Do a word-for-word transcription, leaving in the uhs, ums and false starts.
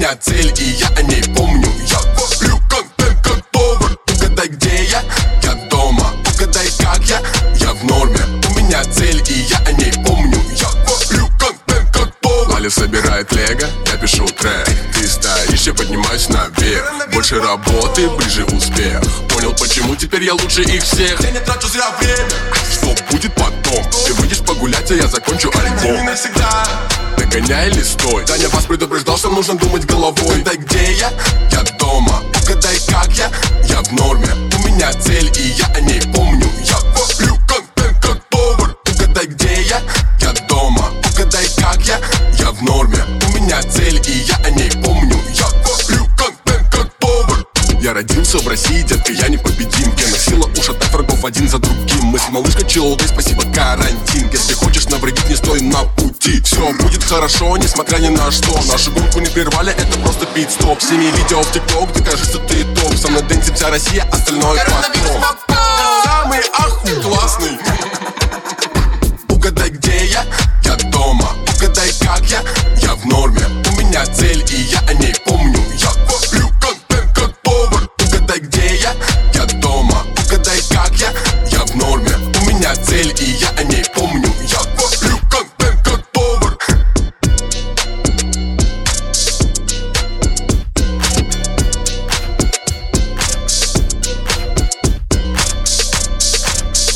меня цель, и я о ней помню. Я варю контент как повар. Угадай, где я? Я дома. Угадай, как я? Я в норме. У меня цель, и я о ней помню. Я варю контент как повар. Аля собирает лего, я пишу трек. Ты стоишь, я поднимаюсь наверх. Больше работы, ближе успех. Понял, почему теперь я лучше их всех. Я не трачу зря время. Что будет потом? Ты выйдешь погулять, а я закончу альбом. Догоняй или стой? Таня вас предупреждал, что нужно думать головой. Угадай, где я? Я дома. Угадай, как я? Я в норме. У меня цель, и я о ней помню. Я варю контент как повар. Угадай, где я? Я дома. Угадай, как я? Я в норме. У меня цель, и я о ней помню. Я варю контент как повар. Я родился в России, детка, я непобедим. Я носила ушатать врагов один за другим. Мы с малышкой чиловой, спасибо, карантин. Если хочешь навредить, не стой на пути. Все будет хорошо, несмотря ни на что. Нашу гонку не прервали, это просто пит-стоп. Сними видео в ТикТок, докажи, что ты топ. Со мной дэнсит вся Россия, остальное потом. Самый аху классный.